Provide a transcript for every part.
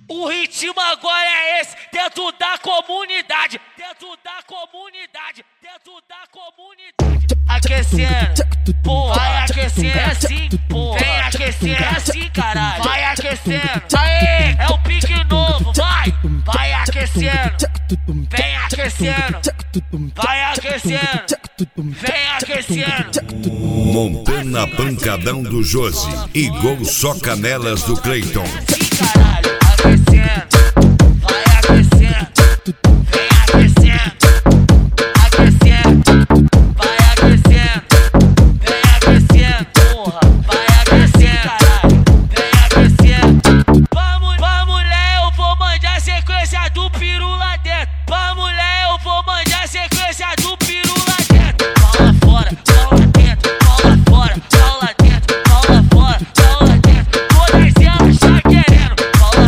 O ritmo agora é esse, dentro da comunidade, dentro da comunidade, dentro da comunidade. Aquecendo, porra, vai aquecendo assim, porra. Vem aquecendo assim, caralho. Vai aquecendo, aê, é o pique novo, vai aquecendo. Vem aquecendo, vai aquecendo, vem aquecendo. Montana Pancadão do Josi e Gol Só Canelas do Cleiton. Caralho, aquecendo, vai aquecendo, vem aquecendo, aquecendo, vai aquecendo, vem aquecendo, porra, vai aquecendo, caralho, vem aquecendo. Vamos, mulher, eu vou mandar a sequência do peru lá dentro. Vamos, mulher, eu vou mandar a sequência do peru lá dentro. Pau lá fora, pau lá dentro, pau lá fora, pau lá dentro, pau lá fora, pau lá dentro. Todas elas já querendo.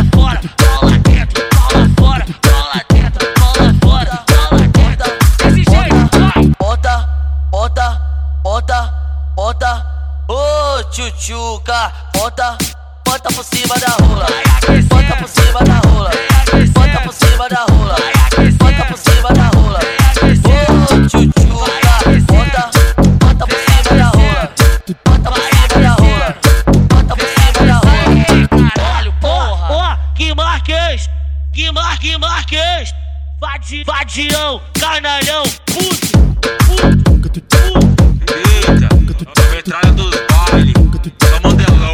Ô tchutchuca, bota por cima da rola, bota por cima da rola, bota por cima da rola, bota por cima da rola. Ô tchutchuca, bota por cima da rola, bota por cima da rola, bota por cima da rola. Caralho, porra, ó, que Marques, vadião, canalhão, puto. Eita, a metralha dos bailes, só mandelão.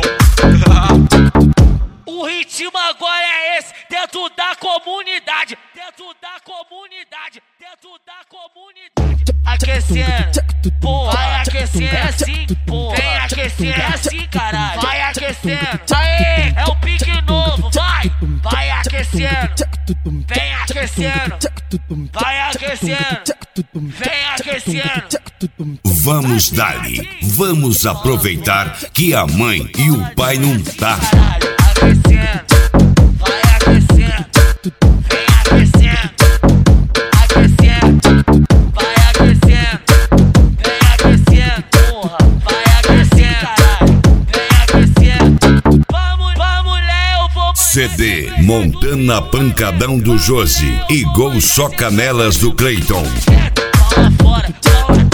O ritmo agora é esse, dentro da comunidade, dentro da comunidade, dentro da comunidade. Aquecendo, porra, vai aquecendo assim, porra. Vem aquecendo assim, caralho. Vai aquecendo, aê, é o pique novo, vai aquecendo. Vem aquecendo, vai aquecendo, vem aquecendo. Vamos dali, vamos aproveitar que a mãe e o pai não tá. Caralho, aquecendo, vai aquecendo, vem aquecendo, aquecendo, vai aquecendo, vem aquecendo, porra, vai aquecendo, caralho, vem aquecendo. Vamos, mulher, eu vou. CD Montana Pancadão do Josi e Gol Só Canelas do Cleiton. Pau lá fora, pau lá